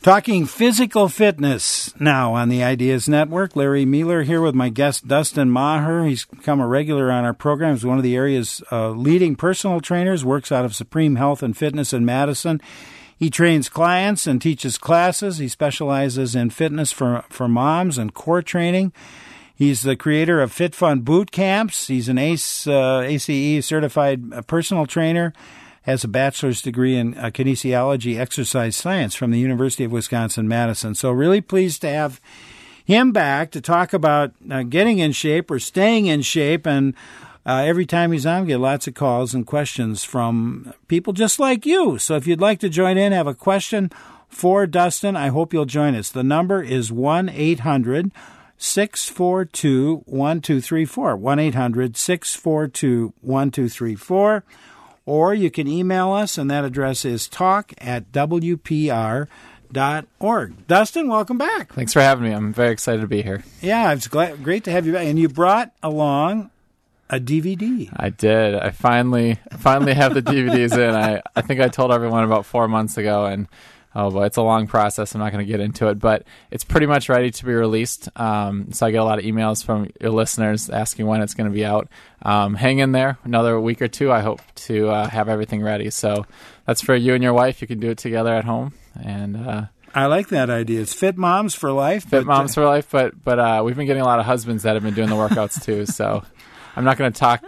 Talking physical fitness now on the Ideas Network. Larry Mueller here with my guest, Dustin Maher. He's become a regular on our program. He's one of the area's leading personal trainers, works out of Supreme Health and Fitness in Madison. He trains clients and teaches classes. He specializes in fitness for moms and core training. He's the creator of Fit Fun Boot Camps. He's an ACE certified personal trainer. Has a bachelor's degree in kinesiology exercise science from the University of Wisconsin-Madison. So really pleased to have him back to talk about getting in shape or staying in shape. And every time he's on, we get lots of calls and questions from people just like you. So if you'd like to join in, have a question for Dustin, I hope you'll join us. The number is 1-800-642-1234, 1-800-642-1234. Or you can email us, and that address is talk@wpr.org. Dustin, welcome back. Thanks for having me. I'm very excited to be here. Yeah, it's great to have you back. And you brought along a DVD. I did. I finally have the DVDs in. I think I told everyone about 4 months ago, and oh boy, it's a long process. I'm not going to get into it, but it's pretty much ready to be released. So I get a lot of emails from your listeners asking when it's going to be out. Hang in there. Another week or two, I hope to have everything ready. So that's for you and your wife. You can do it together at home. And I like that idea. It's Fit Moms for Life. Fit Moms for Life, but we've been getting a lot of husbands that have been doing the workouts too. So I'm not going to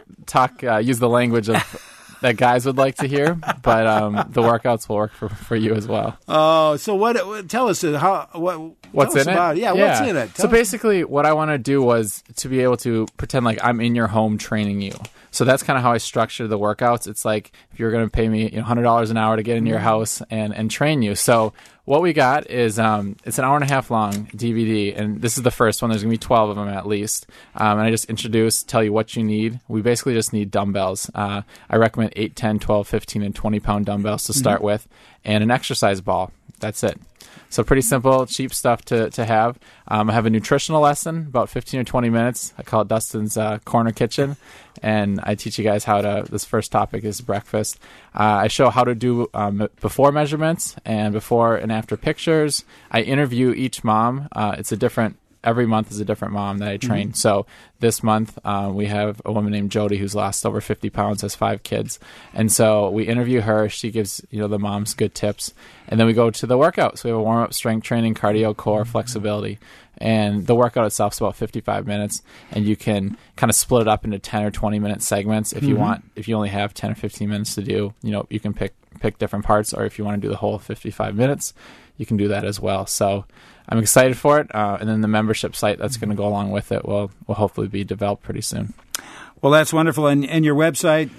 use the language of that guys would like to hear, but the workouts will work for you as well. Oh, so tell us what's in it? Yeah, what's in it? So basically what I want to do was to be able to pretend like I'm in your home training you. So that's kind of how I structure the workouts. It's like if you're going to pay me $100 an hour to get into your house and train you. So what we got is it's an hour and a half long DVD, and this is the first one. There's going to be 12 of them at least. And I just tell you what you need. We basically just need dumbbells. I recommend 8, 10, 12, 15, and 20-pound dumbbells to start with, and an exercise ball. That's it. So pretty simple, cheap stuff to have. I have a nutritional lesson, about 15 or 20 minutes. I call it Dustin's Corner Kitchen, and I teach you guys this first topic is breakfast. I show how to do before measurements and before and after pictures. I interview each mom. Every month is a different mom that I train. Mm-hmm. So this month we have a woman named Jody who's lost over 50 pounds, has 5 kids. And so we interview her. She gives the moms good tips. And then we go to the workout. So we have a warm-up, strength training, cardio, core, flexibility. And the workout itself is about 55 minutes. And you can kind of split it up into 10 or 20-minute segments if you want. If you only have 10 or 15 minutes to do, you can pick different parts. Or if you want to do the whole 55 minutes, you can do that as well. So I'm excited for it, and then the membership site that's going to go along with it will hopefully be developed pretty soon. Well, that's wonderful. And your website?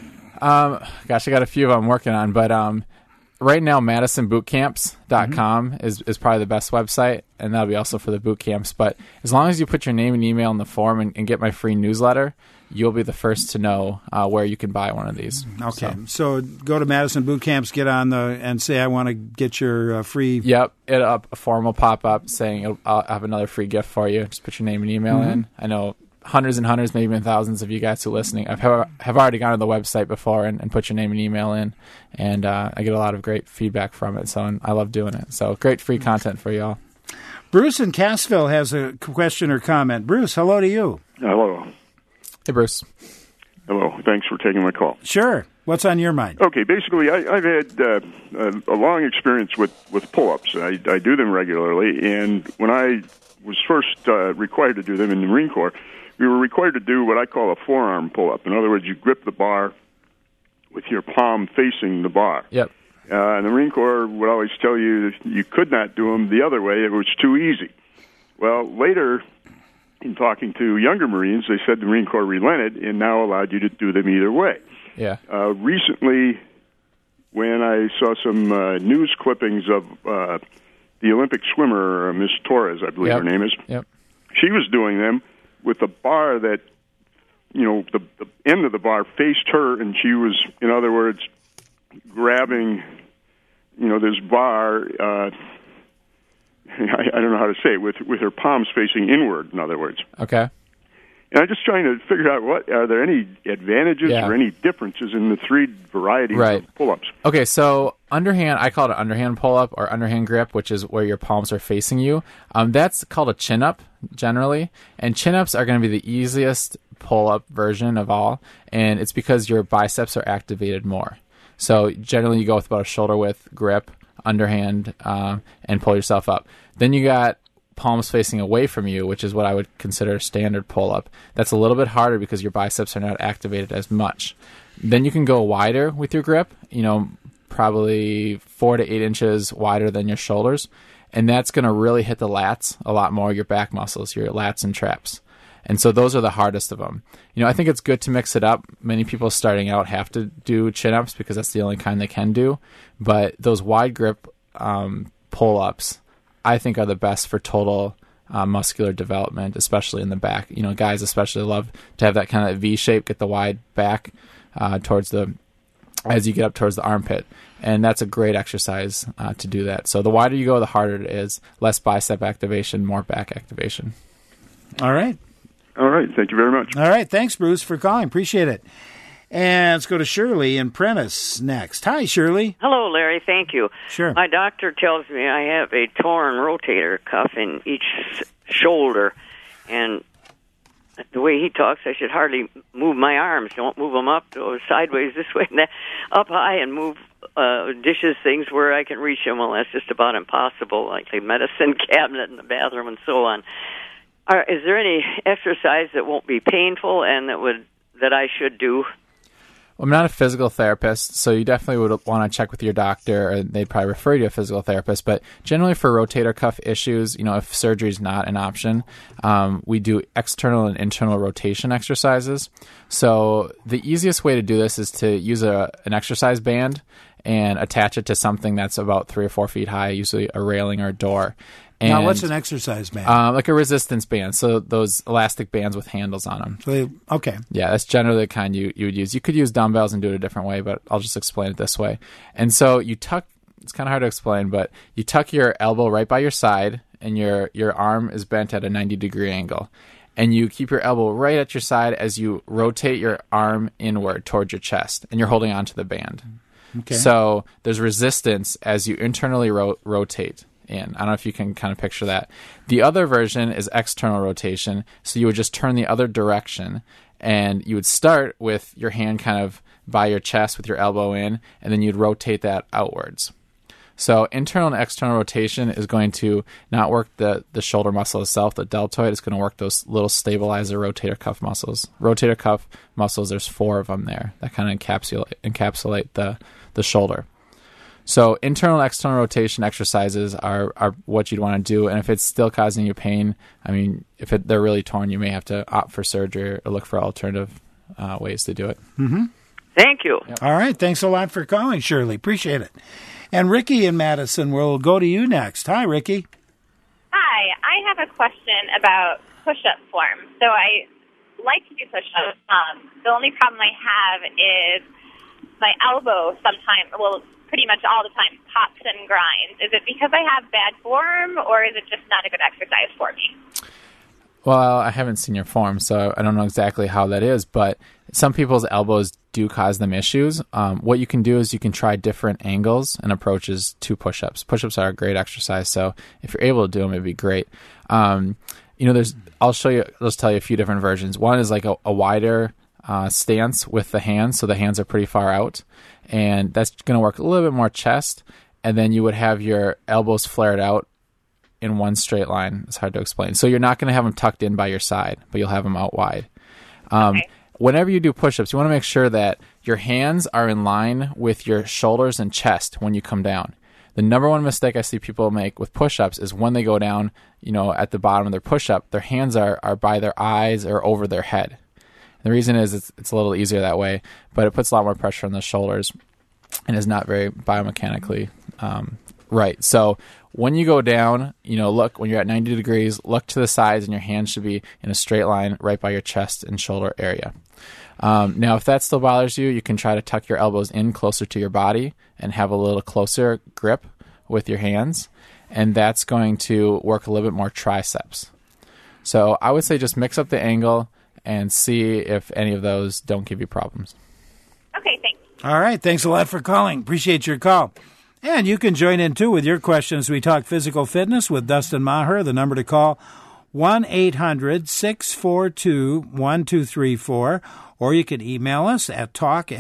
I got a few I'm working on, but right now, MadisonBootCamps.com is probably the best website, and that'll be also for the boot camps. But as long as you put your name and email in the form and get my free newsletter, you'll be the first to know where you can buy one of these. Okay. So go to Madison Boot Camps, get on and say, I want to get your free... Yep. A form will pop up saying, I'll have another free gift for you. Just put your name and email in. I know hundreds and hundreds, maybe even thousands of you guys who are listening have already gone to the website before and put your name and email in. And I get a lot of great feedback from it. So I love doing it. So great free content for you all. Bruce in Cassville has a question or comment. Bruce, hello to you. Hello. Hey, Bruce. Hello. Thanks for taking my call. Sure. What's on your mind? Okay. Basically, I've had a long experience with pull-ups. I do them regularly, and when I was first required to do them in the Marine Corps, we were required to do what I call a forearm pull-up. In other words, you grip the bar with your palm facing the bar. Yep. And the Marine Corps would always tell you you could not do them the other way. It was too easy. Well, later, in talking to younger Marines, they said the Marine Corps relented and now allowed you to do them either way. Yeah. Recently, when I saw some news clippings of the Olympic swimmer, Miss Torres, I believe her name is, she was doing them with a bar that, the end of the bar faced her, and she was, in other words, grabbing, this bar, I don't know how to say it, with her palms facing inward, in other words. Okay. And I'm just trying to figure out are there any advantages or any differences in the three varieties of pull-ups? Okay, so underhand, I call it an underhand pull-up or underhand grip, which is where your palms are facing you. That's called a chin-up, generally. And chin-ups are going to be the easiest pull-up version of all, and it's because your biceps are activated more. So generally you go with about a shoulder-width grip, underhand, and pull yourself up. Then you got palms facing away from you, which is what I would consider a standard pull-up. That's a little bit harder because your biceps are not activated as much. Then you can go wider with your grip, probably 4 to 8 inches wider than your shoulders, and that's going to really hit the lats a lot more, your back muscles, your lats and traps. And so those are the hardest of them. I think it's good to mix it up. Many people starting out have to do chin-ups because that's the only kind they can do. But those wide grip pull-ups, I think, are the best for total muscular development, especially in the back. Guys especially love to have that kind of V shape, get the wide back as you get up towards the armpit. And that's a great exercise to do that. So the wider you go, the harder it is. Less bicep activation, more back activation. All right. Thank you very much. All right. Thanks, Bruce, for calling. Appreciate it. And let's go to Shirley in Prentice next. Hi, Shirley. Hello, Larry. Thank you. Sure. My doctor tells me I have a torn rotator cuff in each shoulder, and the way he talks, I should hardly move my arms. Don't move them up or sideways this way and that, up high, and move dishes, things where I can reach them. Well, that's just about impossible, like the medicine cabinet in the bathroom and so on. Is there any exercise that won't be painful and that I should do? Well, I'm not a physical therapist, so you definitely would want to check with your doctor, or they'd probably refer you to a physical therapist. But generally for rotator cuff issues, if surgery is not an option, we do external and internal rotation exercises. So the easiest way to do this is to use an exercise band and attach it to something that's about 3 or 4 feet high, usually a railing or a door. And, now, what's an exercise band? Like a resistance band, so those elastic bands with handles on them. Okay. Yeah, that's generally the kind you would use. You could use dumbbells and do it a different way, but I'll just explain it this way. And so you tuck, it's kind of hard to explain, but you tuck your elbow right by your side, and your arm is bent at a 90-degree angle. And you keep your elbow right at your side as you rotate your arm inward towards your chest, and you're holding onto the band. Okay. So there's resistance as you internally rotate in. I don't know if you can kind of picture that. The other version is external rotation. So you would just turn the other direction, and you would start with your hand kind of by your chest with your elbow in, and then you'd rotate that outwards. So internal and external rotation is going to not work the shoulder muscle itself, the deltoid. It's going to work those little stabilizer rotator cuff muscles. Rotator cuff muscles, there's 4 of them there that kind of encapsulate the shoulder. So internal and external rotation exercises are what you'd want to do. And if it's still causing you pain, if they're really torn, you may have to opt for surgery or look for alternative ways to do it. Mm-hmm. Thank you. Yep. All right. Thanks a lot for calling, Shirley. Appreciate it. And Ricky in Madison will go to you next. Hi, Ricky. Hi. I have a question about push-up form. So I like to do push-ups. The only problem I have is my elbow sometimes, pretty much all the time, pops and grinds. Is it because I have bad form, or is it just not a good exercise for me? Well, I haven't seen your form, so I don't know exactly how that is, but some people's elbows do cause them issues. What you can do is you can try different angles and approaches to push-ups. Push-ups are a great exercise, so if you're able to do them, it'd be great. I'll tell you a few different versions. One is like a wider stance with the hands, so the hands are pretty far out, and that's going to work a little bit more chest, and then you would have your elbows flared out in one straight line. It's hard to explain. So you're not going to have them tucked in by your side, but you'll have them out wide. Okay. Whenever you do push-ups, you want to make sure that your hands are in line with your shoulders and chest when you come down. The number one mistake I see people make with push-ups is when they go down, at the bottom of their push-up, their hands are by their eyes or over their head. The reason is it's a little easier that way, but it puts a lot more pressure on the shoulders and is not very biomechanically right. So when you go down, look, when you're at 90 degrees, look to the sides, and your hands should be in a straight line right by your chest and shoulder area. Now, if that still bothers you, you can try to tuck your elbows in closer to your body and have a little closer grip with your hands, and that's going to work a little bit more triceps. So I would say just mix up the angle and see if any of those don't give you problems. Okay, thanks. All right. Thanks a lot for calling. Appreciate your call. And you can join in, too, with your questions. We talk physical fitness with Dustin Maher. The number to call, 1-800-642-1234. Or you can email us at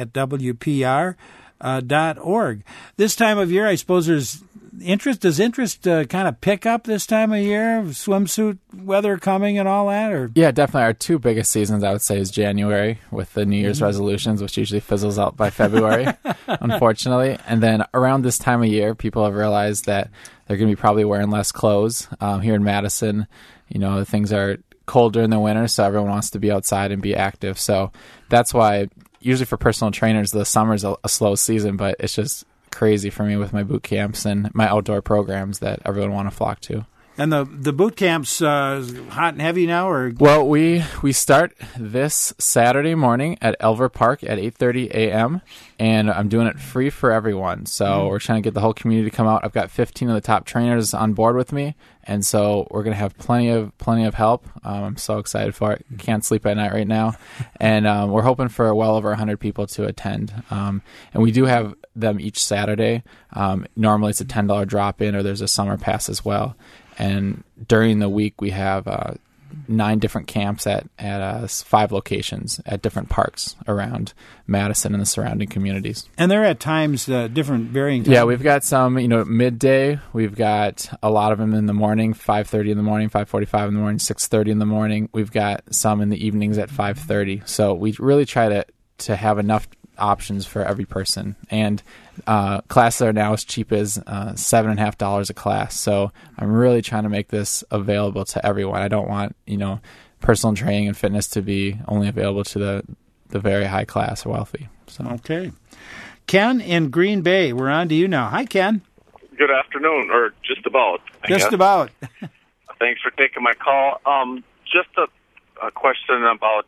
talk@wpr.org. This time of year, I suppose there's interest. Does interest kind of pick up this time of year? Swimsuit weather coming and all that? Or yeah, definitely. Our two biggest seasons, I would say, is January with the New Year's resolutions, which usually fizzles out by February, unfortunately. And then around this time of year, people have realized that they're going to be probably wearing less clothes. Here in Madison, things are cold during the winter, so everyone wants to be outside and be active. So that's why usually for personal trainers, the summer's a slow season, but it's just crazy for me with my boot camps and my outdoor programs that everyone want to flock to. And the boot camps hot and heavy now, or? Well, we start this Saturday morning at Elver Park at 8:30 a.m. and I'm doing it free for everyone. So we're trying to get the whole community to come out. I've got 15 of the top trainers on board with me, and so we're going to have plenty of help. I'm so excited for it. Can't sleep at night right now, and we're hoping for well over 100 people to attend. And we do have them each Saturday. Normally it's a $10 drop-in, or there's a summer pass as well. And during the week, we have 9 different camps at 5 locations at different parks around Madison and the surrounding communities. And they're at times, different varying times? Yeah, we've got some, midday. We've got a lot of them in the morning, 5:30 in the morning, 5:45 in the morning, 6:30 in the morning. We've got some in the evenings at 5:30. So we really try to have enough options for every person. And classes are now as cheap as $7.50 a class. So I'm really trying to make this available to everyone. I don't want, personal training and fitness to be only available to the very high class or wealthy. So. Okay. Ken in Green Bay, we're on to you now. Hi, Ken. Good afternoon, or just about. Just about. Thanks for taking my call. Just a question about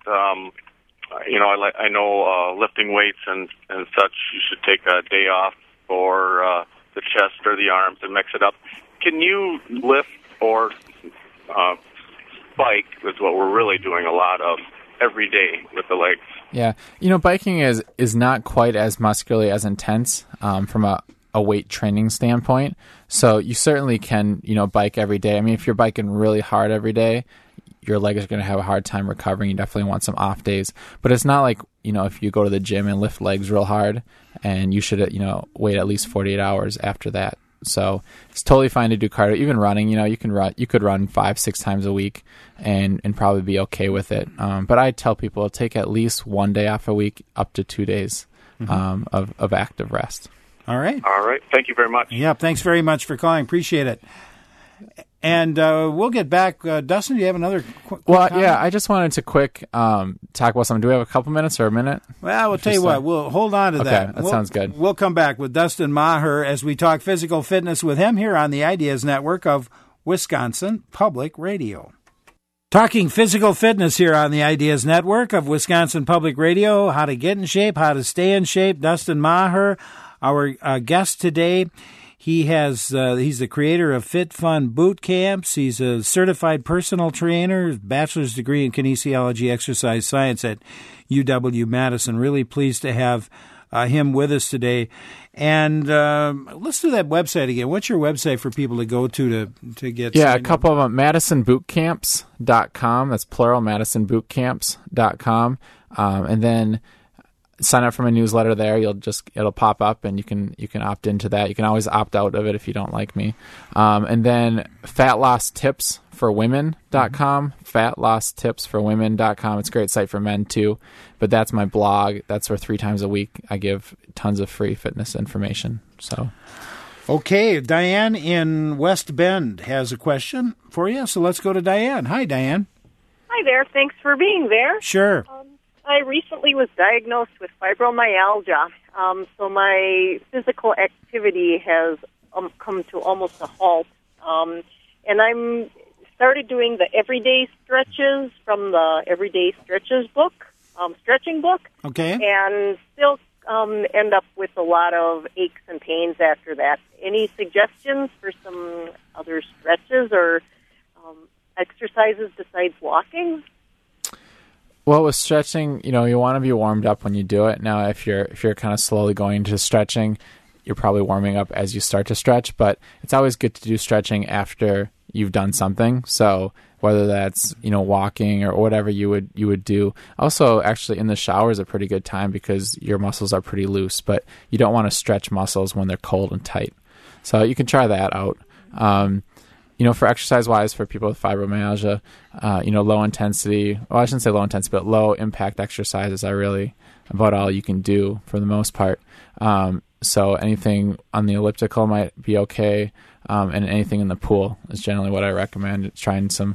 I know lifting weights and such, you should take a day off for the chest or the arms and mix it up. Can you lift or bike, is what we're really doing a lot of every day with the legs? Yeah. Biking is not quite as muscularly as intense from a weight training standpoint. So you certainly can, bike every day. I mean, if you're biking really hard every day, your leg is going to have a hard time recovering. You definitely want some off days. But it's not like, if you go to the gym and lift legs real hard, and you should, wait at least 48 hours after that. So it's totally fine to do cardio. Even running, you could run 5-6 times a week and probably be okay with it. But I tell people take at least 1 day off a week, up to 2 days of active rest. All right. All right. Thank you very much. Yeah, thanks very much for calling. Appreciate it. And we'll get back. Dustin, do you have another quick comment? Yeah, I just wanted to quick talk about something. Do we have a couple minutes or a minute? Well, we'll tell you what. We'll hold on to that. Okay, that sounds good. We'll come back with Dustin Maher as we talk physical fitness with him here on the Ideas Network of Wisconsin Public Radio. Talking physical fitness here on the Ideas Network of Wisconsin Public Radio, how to get in shape, how to stay in shape. Dustin Maher, our guest today. He's the creator of Fit Fun Boot Camps. He's a certified personal trainer, bachelor's degree in kinesiology, exercise science at UW-Madison. Really pleased to have him with us today. And let's do that website again. What's your website for people to go to get? Yeah, a couple of them. MadisonBootCamps.com. That's plural. MadisonBootCamps.com. And then sign up for my newsletter there. It'll pop up, and you can opt into that. You can always opt out of it if you don't like me. And then FatLossTipsForWomen.com. FatLossTipsForWomen.com. It's a great site for men too, but that's my blog. That's where 3 times a week I give tons of free fitness information. So. Okay, Diane in West Bend has a question for you, so let's go to Diane. Hi, Diane. Hi there. Thanks for being there. Sure. I recently was diagnosed with fibromyalgia, so my physical activity has come to almost a halt, and I'm started doing the everyday stretches from the Everyday Stretches book, stretching book, okay, and still end up with a lot of aches and pains after that. Any suggestions for some other stretches or exercises besides walking? Well, with stretching, you want to be warmed up when you do it. Now, if you're kind of slowly going into stretching, you're probably warming up as you start to stretch, but it's always good to do stretching after you've done something. So whether that's, walking or whatever you would do. Also, actually, in the shower is a pretty good time because your muscles are pretty loose, but you don't want to stretch muscles when they're cold and tight. So you can try that out. For exercise-wise, for people with fibromyalgia, low intensity, well, I shouldn't say low intensity, but low impact exercises are really about all you can do for the most part. So anything on the elliptical might be okay. And anything in the pool is generally what I recommend. It's trying some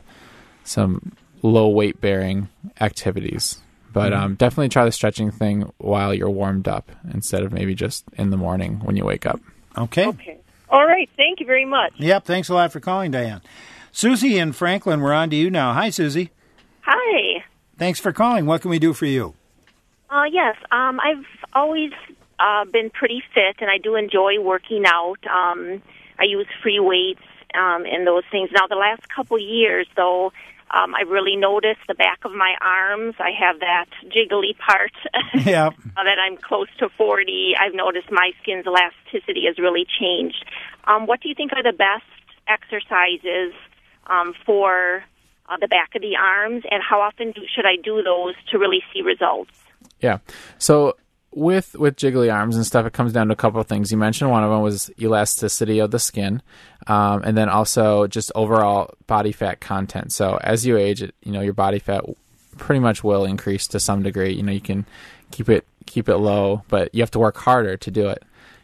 low weight bearing activities, but definitely try the stretching thing while you're warmed up instead of maybe just in the morning when you wake up. Okay. All right. Thank you very much. Yep. Thanks a lot for calling, Diane. Susie in Franklin, we're on to you now. Hi, Susie. Hi. Thanks for calling. What can we do for you? Yes. I've always been pretty fit, and I do enjoy working out. I use free weights and those things. Now, the last couple years, though, I really noticed the back of my arms. I have that jiggly part. Yeah. That I'm close to 40. I've noticed my skin's elasticity has really changed. What do you think are the best exercises for the back of the arms, and how often should I do those to really see results? Yeah. So with jiggly arms and stuff, it comes down to a couple of things. You mentioned one of them was elasticity of the skin, and then also just overall body fat content. So as you age, your body fat pretty much will increase to some degree. You can keep it low, but you have to work harder to do it.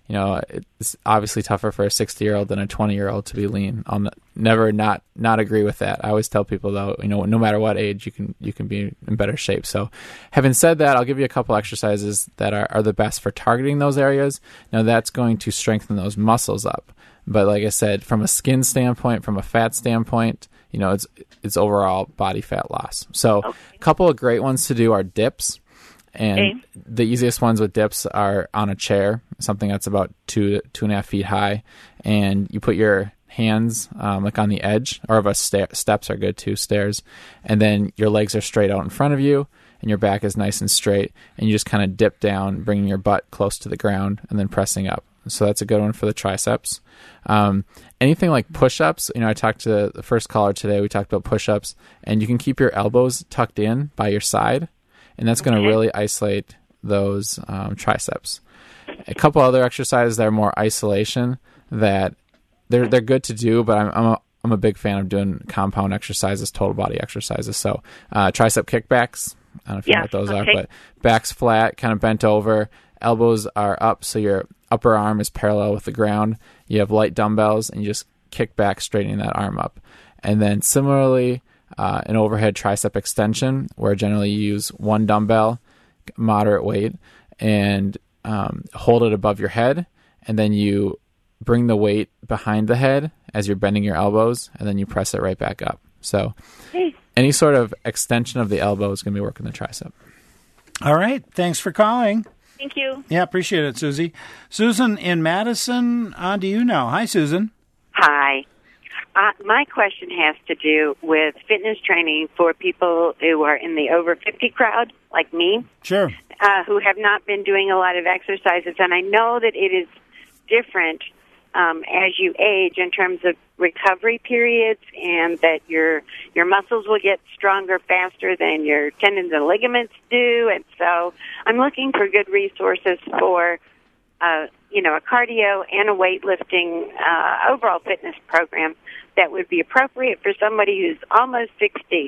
It's obviously tougher for a 60-year-old than a 20-year-old to be lean. I'll never not agree with that. I always tell people, though, no matter what age, you can be in better shape. So having said that, I'll give you a couple exercises that are the best for targeting those areas. Now, that's going to strengthen those muscles up. But like I said, from a skin standpoint, from a fat standpoint, it's overall body fat loss. So a couple of great ones to do are dips. And the easiest ones with dips are on a chair, something that's about 2 to 2.5 feet high. And you put your hands like on the edge, or of a steps are good too, stairs. And then your legs are straight out in front of you, and your back is nice and straight. And you just kind of dip down, bringing your butt close to the ground, and then pressing up. So that's a good one for the triceps. Anything like push-ups, I talked to the first caller today, we talked about push-ups. And you can keep your elbows tucked in by your side. And that's going to really isolate those triceps. A couple other exercises that are more isolation that they're good to do, but I'm a big fan of doing compound exercises, total body exercises. So tricep kickbacks, I don't know if you know what those are, but back's flat, kind of bent over, elbows are up, so your upper arm is parallel with the ground. You have light dumbbells, and you just kick back, straightening that arm up. And then similarly, an overhead tricep extension, where generally you use one dumbbell, moderate weight, and hold it above your head, and then you bring the weight behind the head as you're bending your elbows, and then you press it right back up. So any sort of extension of the elbow is going to be working the tricep. All right. Thanks for calling. Thank you. Yeah, appreciate it, Susie. Susan in Madison, on to you now. Hi, Susan. Hi. My question has to do with fitness training for people who are in the over 50 crowd, like me. Sure. Who have not been doing a lot of exercises. And I know that it is different as you age in terms of recovery periods, and that your muscles will get stronger faster than your tendons and ligaments do. And so I'm looking for good resources for a cardio and a weightlifting overall fitness program that would be appropriate for somebody who's almost 60.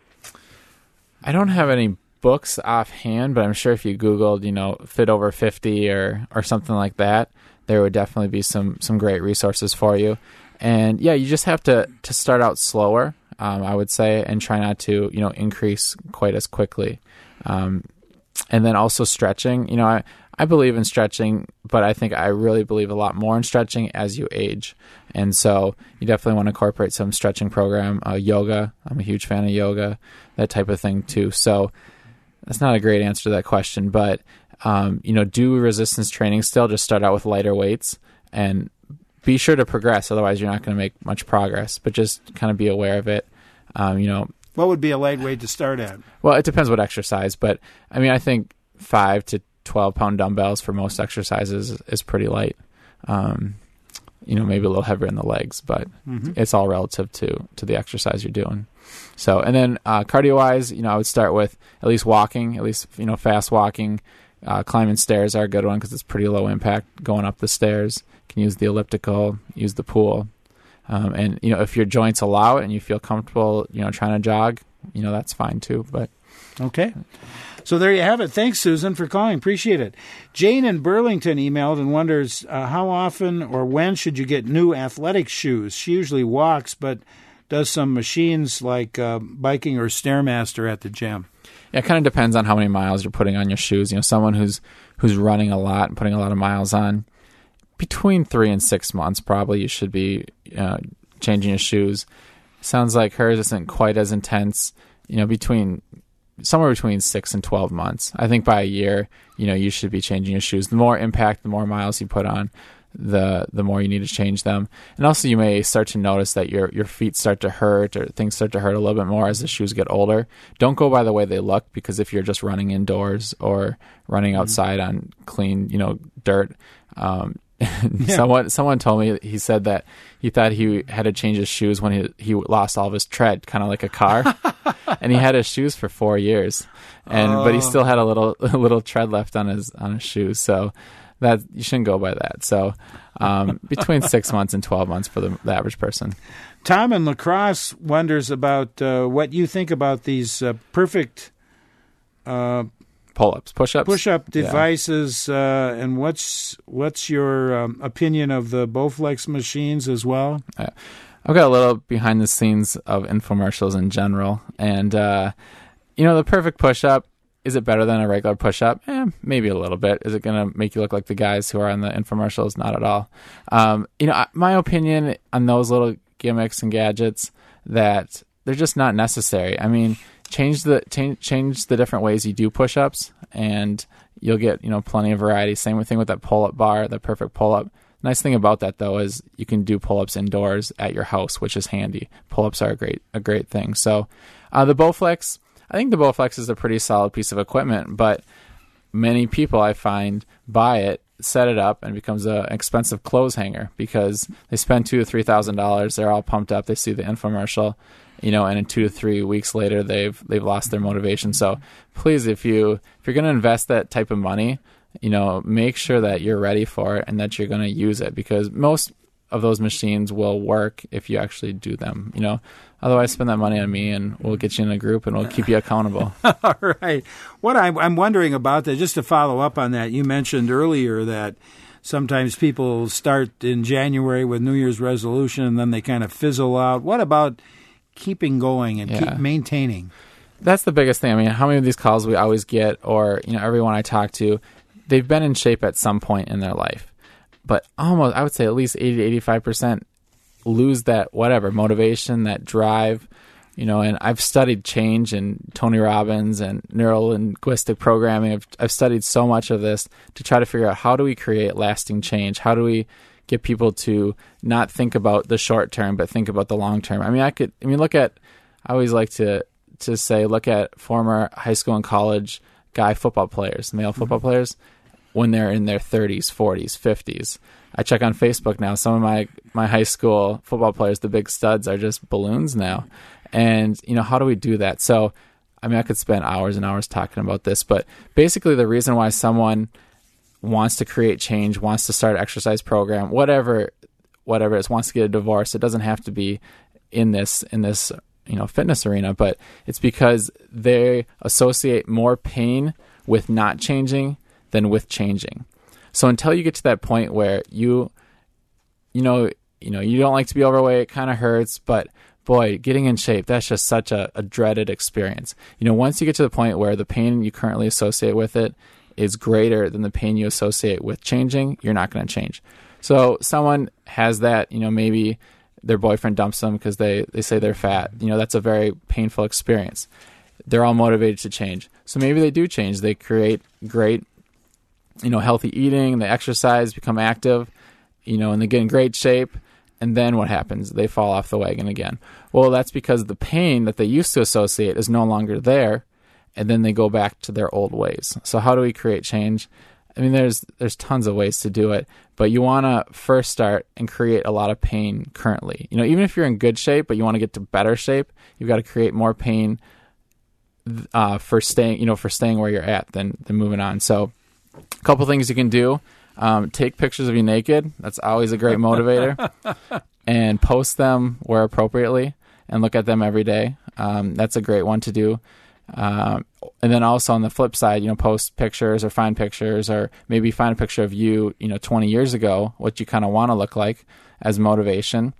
I don't have any books offhand, but I'm sure if you Googled, fit over 50 or something like that, there would definitely be some great resources for you. And yeah, you just have to start out slower, I would say, and try not to, increase quite as quickly. And then also stretching, I believe in stretching, but I think I really believe a lot more in stretching as you age. And so you definitely want to incorporate some stretching program, yoga. I'm a huge fan of yoga, that type of thing too. So that's not a great answer to that question, but, do resistance training still. Just start out with lighter weights and be sure to progress. Otherwise, you're not going to make much progress, but just kind of be aware of it. What would be a light weight to start at? Well, it depends what exercise, but I think 5 to 12-pound dumbbells for most exercises is pretty light. maybe a little heavier in the legs, but it's all relative to the exercise you're doing. So, and then cardio-wise, I would start with at least walking, fast walking. Climbing stairs are a good one because it's pretty low impact going up the stairs. You can use the elliptical, use the pool. And, if your joints allow it and you feel comfortable, trying to jog, that's fine too. But okay. So there you have it. Thanks, Susan, for calling. Appreciate it. Jane in Burlington emailed and wonders how often or when should you get new athletic shoes? She usually walks, but does some machines like biking or Stairmaster at the gym. Yeah, it kind of depends on how many miles you're putting on your shoes. Someone who's running a lot and putting a lot of miles on, between 3 and 6 months probably you should be changing your shoes. Sounds like hers isn't quite as intense. Somewhere between 6 and 12 months. I think by a year, you should be changing your shoes. The more impact, the more miles you put on, the more you need to change them. And also you may start to notice that your feet start to hurt or things start to hurt a little bit more as the shoes get older. Don't go by the way they look, because if you're just running indoors or running outside on clean, dirt, someone told me, he said that he thought he had to change his shoes when he lost all of his tread, kind of like a car. And he had his shoes for 4 years, but he still had a little tread left on his shoes. So that you shouldn't go by that. So between 6 months and 12 months for the average person. Tom in La Crosse wonders about what you think about these perfect pull-ups, push-up devices, and what's your opinion of the Bowflex machines as well? I've got a little behind the scenes of infomercials in general, and the perfect push-up, is it better than a regular push-up? Maybe a little bit. Is it going to make you look like the guys who are on the infomercials? Not at all. My opinion on those little gimmicks and gadgets, that they're just not necessary. I mean, change the different ways you do push-ups, and you'll get plenty of variety. Same thing with that pull-up bar, the perfect pull-up. Nice thing about that though is you can do pull-ups indoors at your house, which is handy. Pull-ups are a great thing. So the Bowflex, I think the Bowflex is a pretty solid piece of equipment, but many people I find buy it, set it up, and it becomes an expensive clothes hanger because they spend $2,000 to $3,000. They're all pumped up. They see the infomercial, and in 2 to 3 weeks later, they've lost their motivation. So please, if you're going to invest that type of money, make sure that you're ready for it and that you're going to use it, because most of those machines will work if you actually do them. Otherwise, spend that money on me, and we'll get you in a group, and we'll keep you accountable. All right. What I'm wondering about that, just to follow up on that, you mentioned earlier that sometimes people start in January with New Year's resolution, and then they kind of fizzle out. What about keeping going and keep maintaining? That's the biggest thing. I mean, how many of these calls we always get, or everyone I talk to, they've been in shape at some point in their life, but almost, I would say at least 80 to 85% lose that motivation, that drive, and I've studied change and Tony Robbins and neuro-linguistic programming. I've studied so much of this to try to figure out, how do we create lasting change? How do we get people to not think about the short term, but think about the long term? I always like to say, look at former high school and college guy football players, male football players, when they're in their 30s, 40s, 50s. I check on Facebook now. Some of my high school football players, the big studs, are just balloons now. And, how do we do that? So, I could spend hours and hours talking about this, but basically the reason why someone wants to create change, wants to start an exercise program, whatever it is, wants to get a divorce, it doesn't have to be in this fitness arena, but it's because they associate more pain with not changing than with changing. So until you get to that point where you don't like to be overweight, it kind of hurts, but boy, getting in shape, that's just such a dreaded experience. Once you get to the point where the pain you currently associate with it is greater than the pain you associate with changing, you're not going to change. So someone has that, maybe their boyfriend dumps them because they say they're fat. That's a very painful experience. They're all motivated to change. So maybe they do change. They create great, healthy eating, they exercise, become active, and they get in great shape. And then what happens? They fall off the wagon again. Well, that's because the pain that they used to associate is no longer there. And then they go back to their old ways. So how do we create change? I mean, there's tons of ways to do it, but you want to first start and create a lot of pain currently. Even if you're in good shape, but you want to get to better shape, you've got to create more pain for staying where you're at than moving on. So a couple things you can do. Take pictures of you naked. That's always a great motivator. And post them where appropriately and look at them every day. That's a great one to do. And then also on the flip side, post pictures or find pictures, or maybe find a picture of you, 20 years ago, what you kind of want to look like as motivation.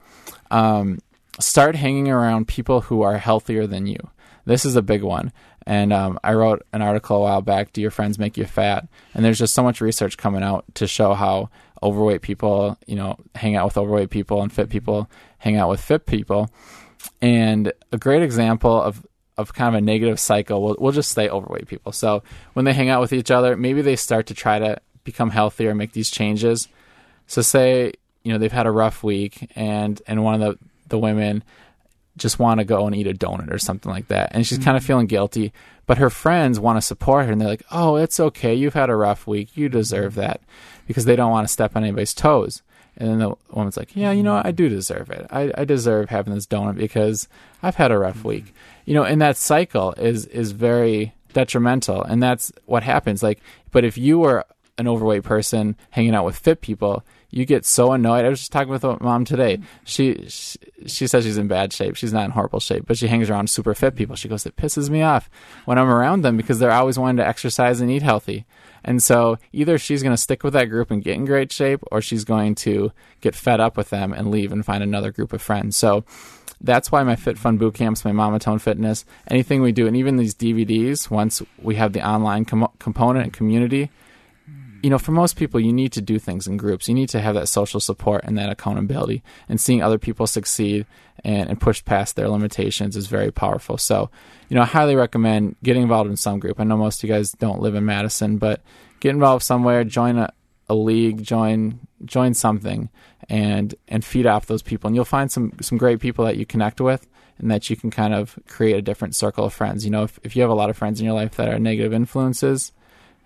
Start hanging around people who are healthier than you. This is a big one. And I wrote an article a while back, Do Your Friends Make You Fat? And there's just so much research coming out to show how overweight people, hang out with overweight people, and fit people hang out with fit people. And a great example of kind of a negative cycle, we'll just say overweight people. So when they hang out with each other, maybe they start to try to become healthier, make these changes. So say, they've had a rough week and one of the women just want to go and eat a donut or something like that. And she's kind of feeling guilty, but her friends want to support her. And they're like, oh, it's okay. You've had a rough week. You deserve that, because they don't want to step on anybody's toes. And then the woman's like, yeah, I do deserve it. I deserve having this donut because I've had a rough week. And that cycle is very detrimental. And that's what happens. But if you were an overweight person hanging out with fit people, you get so annoyed. I was just talking with my mom today. She says she's in bad shape. She's not in horrible shape, but she hangs around super fit people. She goes, it pisses me off when I'm around them because they're always wanting to exercise and eat healthy. And so either she's going to stick with that group and get in great shape, or she's going to get fed up with them and leave and find another group of friends. So that's why my Fit Fun boot camps, my Mama Tone Fitness, anything we do, and even these DVDs, once we have the online component and community, for most people, you need to do things in groups. You need to have that social support and that accountability. And seeing other people succeed and push past their limitations is very powerful. So, I highly recommend getting involved in some group. I know most of you guys don't live in Madison, but get involved somewhere, join a league, join something, and feed off those people. And you'll find some great people that you connect with and that you can kind of create a different circle of friends. If you have a lot of friends in your life that are negative influences,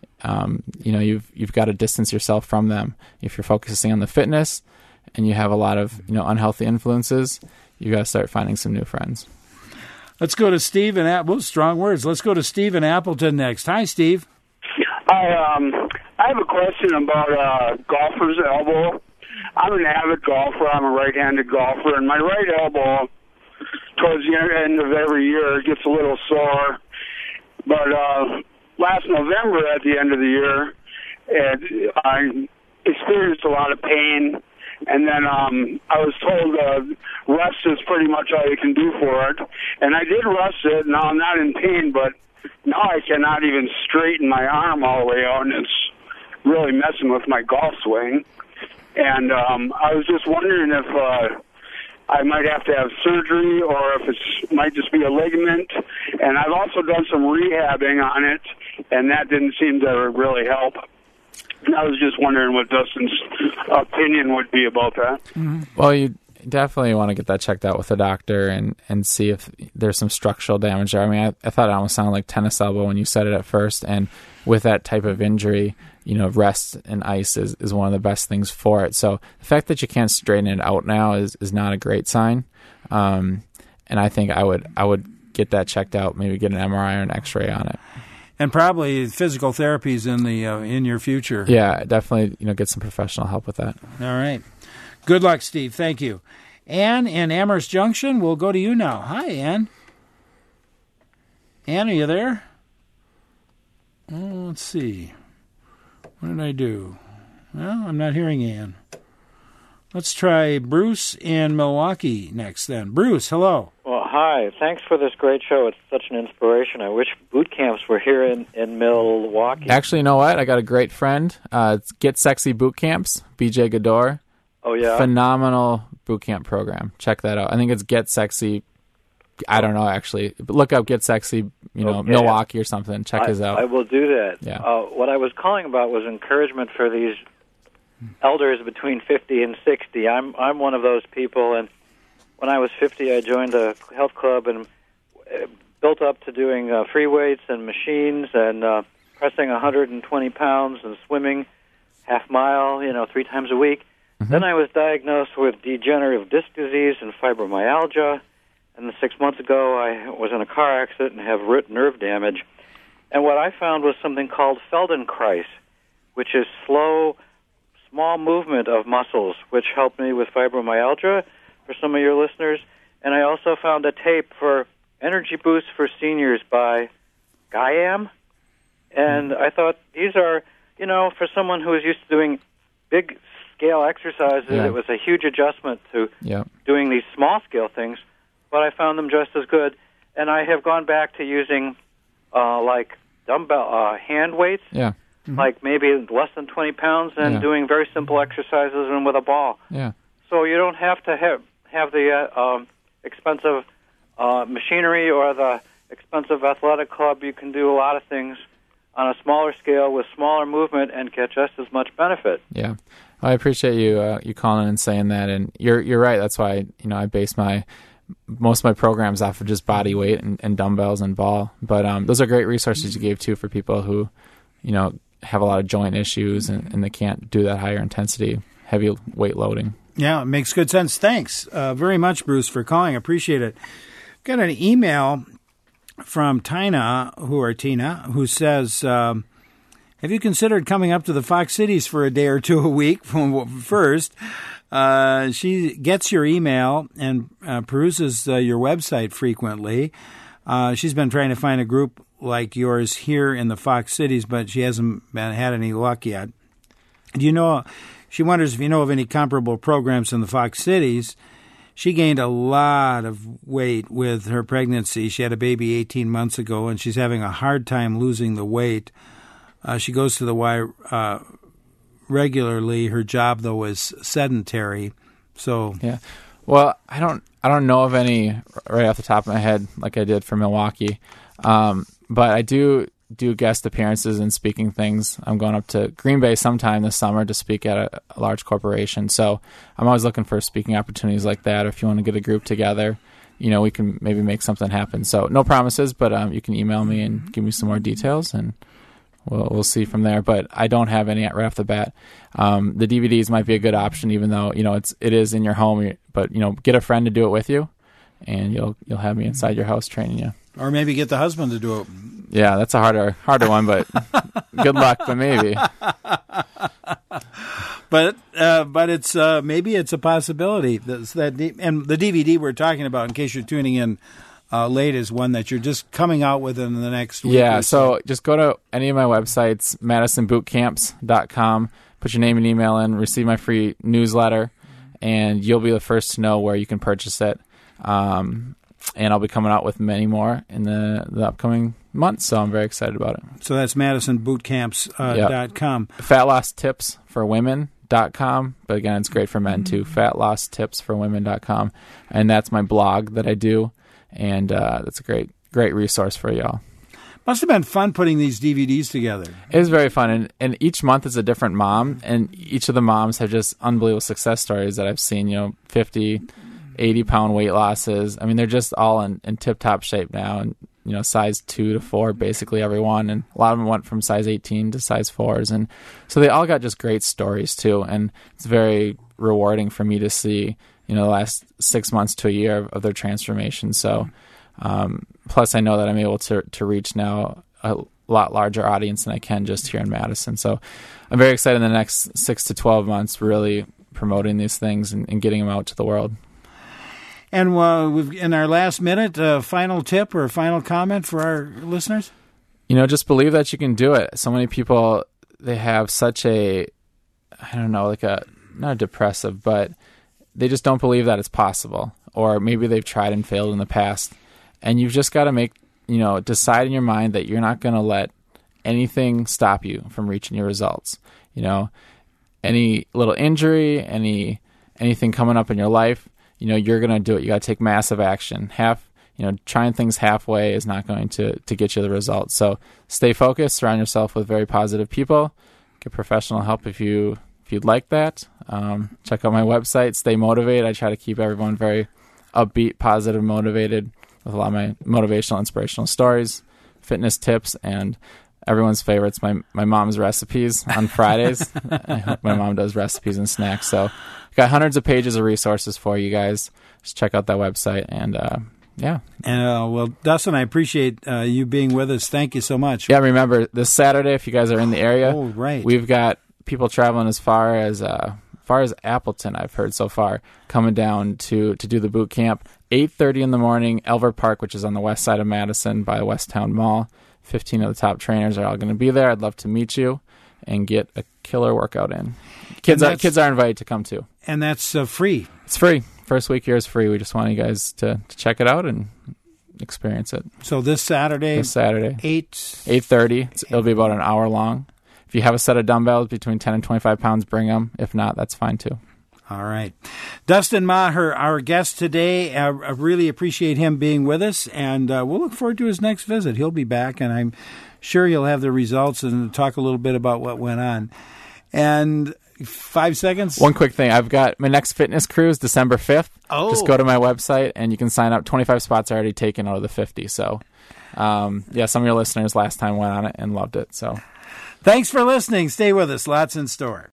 you've got to distance yourself from them. If you're focusing on the fitness and you have a lot of, unhealthy influences, you got to start finding some new friends. Let's go to Steve in strong words. Let's go to Steve in Appleton next. Hi, Steve. I have a question about golfer's elbow. I'm an avid golfer. I'm a right-handed golfer, and my right elbow, towards the end of every year, gets a little sore. But last November, at the end of the year, I experienced a lot of pain, and then I was told rest is pretty much all you can do for it. And I did rest it. Now I'm not in pain, but now I cannot even straighten my arm all the way out, and it's really messing with my golf swing. And I was just wondering if I might have to have surgery, or if it might just be a ligament. And I've also done some rehabbing on it, and that didn't seem to really help. And I was just wondering what Dustin's opinion would be about that. Mm-hmm. Well, you definitely want to get that checked out with a doctor and see if there's some structural damage there. I mean, I thought it almost sounded like tennis elbow when you said it at first. And with that type of injury, rest and ice is one of the best things for it. So the fact that you can't straighten it out now is not a great sign. And I think I would get that checked out, maybe get an MRI or an X-ray on it. And probably physical therapy is in your future. Yeah, definitely. Get some professional help with that. All right. Good luck, Steve. Thank you. Ann in Amherst Junction, we'll go to you now. Hi, Ann. Ann, are you there? Oh, let's see. What did I do? Well, I'm not hearing Ann. Let's try Bruce in Milwaukee next then. Bruce, hello. Well, hi. Thanks for this great show. It's such an inspiration. I wish boot camps were here in Milwaukee. Actually, you know what? I got a great friend. It's Get Sexy Boot Camps, BJ Gador. Oh, yeah? Phenomenal boot camp program. Check that out. I think it's Get Sexy. I don't know, actually. But look up Get Sexy, Milwaukee or something. Check his out. I will do that. Yeah. What I was calling about was encouragement for these elders between 50 and 60. I'm one of those people, and when I was 50, I joined a health club and built up to doing free weights and machines, and pressing 120 pounds and swimming half mile, 3 times a week. Mm-hmm. Then I was diagnosed with degenerative disc disease and fibromyalgia. And 6 months ago, I was in a car accident and have root nerve damage. And what I found was something called Feldenkrais, which is slow, small movement of muscles, which helped me with fibromyalgia for some of your listeners. And I also found a tape for Energy Boost for Seniors by Gaiam. And I thought these are, for someone who is used to doing big-scale exercises, it was a huge adjustment to doing these small-scale things, but I found them just as good. And I have gone back to using, like, dumbbell hand weights, like maybe less than 20 pounds, and doing very simple exercises and with a ball. Yeah. So you don't have to have the expensive machinery or the expensive athletic club. You can do a lot of things on a smaller scale with smaller movement and get just as much benefit. Yeah, I appreciate you calling in and saying that, and you're right. That's why I base most of my programs off of just body weight and dumbbells and ball. But those are great resources you gave too for people who have a lot of joint issues and they can't do that higher intensity heavy weight loading. Yeah, it makes good sense. Thanks very much, Bruce, for calling. I appreciate it. Got an email from Tina, who says, have you considered coming up to the Fox Cities for a day or two a week? First, she gets your email and peruses your website frequently. She's been trying to find a group like yours here in the Fox Cities, but she hasn't had any luck yet. She wonders if you know of any comparable programs in the Fox Cities. She gained a lot of weight with her pregnancy. She had a baby 18 months ago, and she's having a hard time losing the weight. She goes to the Y regularly. Her job, though, is sedentary. So yeah. Well, I don't know of any right off the top of my head like I did for Milwaukee, but I do guest appearances and speaking things. I'm going up to Green Bay sometime this summer to speak at a large corporation. So I'm always looking for speaking opportunities like that. Or if you want to get a group together, we can maybe make something happen. So no promises, but you can email me and give me some more details, and we'll see from there. But I don't have any right off the bat. The DVDs might be a good option, even though it is in your home. But get a friend to do it with you, and you'll have me inside your house training you. Or maybe get the husband to do it. Yeah, that's a harder one, but good luck, but maybe. But it's maybe it's a possibility. And the DVD we're talking about, in case you're tuning in late, is one that you're just coming out with in the next week. Yeah, so just go to any of my websites, MadisonBootCamps.com, put your name and email in, receive my free newsletter, and you'll be the first to know where you can purchase it. And I'll be coming out with many more in the upcoming months, so I'm very excited about it. So that's MadisonBootCamps.com. FatLossTipsForWomen.com, but again, it's great for men too. FatLossTipsForWomen.com, and that's my blog that I do, and that's a great resource for y'all. Must have been fun putting these DVDs together. It was very fun, and each month is a different mom, and each of the moms have just unbelievable success stories that I've seen. 50, 80-pound weight losses. I mean, they're just all in tip-top shape now, and size 2 to 4, basically everyone, and a lot of them went from size 18 to size 4s, and so they all got just great stories too, and it's very rewarding for me to see the last 6 months to a year of their transformation. So plus I know that I'm able to reach now a lot larger audience than I can just here in Madison. So I'm very excited in the next 6 to 12 months really promoting these things and getting them out to the world. And we've in our last minute, a final tip or a final comment for our listeners? Just believe that you can do it. So many people, they have such not a depressive, but they just don't believe that it's possible. Or maybe they've tried and failed in the past. And you've just got to decide in your mind that you're not going to let anything stop you from reaching your results. Any little injury, anything coming up in your life, you're going to do it. You got to take massive action. Trying things halfway is not going to get you the results. So stay focused, surround yourself with very positive people, get professional help if you'd like that. Check out my website, stay motivated. I try to keep everyone very upbeat, positive, motivated with a lot of my motivational, inspirational stories, fitness tips, and everyone's favorites, my mom's recipes on Fridays. My mom does recipes and snacks. So got hundreds of pages of resources for you guys. Just check out that website. And, yeah. And well, Dustin, I appreciate you being with us. Thank you so much. Yeah, remember, this Saturday, if you guys are in the area, right. We've got people traveling as far as Appleton, I've heard so far, coming down to do the boot camp. 8:30 in the morning, Elver Park, which is on the west side of Madison by Westtown Mall. 15 of the top trainers are all going to be there. I'd love to meet you and get a killer workout in. Kids are invited to come too. And that's free. It's free. First week here is free. We just want you guys to check it out and experience it. So this Saturday, 8:30. It'll be about an hour long. If you have a set of dumbbells between 10 and 25 pounds, bring them. If not, that's fine too. All right. Dustin Maher, our guest today. I really appreciate him being with us, and we'll look forward to his next visit. He'll be back, and I'm sure he'll have the results and talk a little bit about what went on. And 5 seconds. One quick thing. I've got my next fitness cruise December 5th. Oh. Just go to my website, and you can sign up. 25 spots are already taken out of the 50. So, some of your listeners last time went on it and loved it. So, thanks for listening. Stay with us. Lots in store.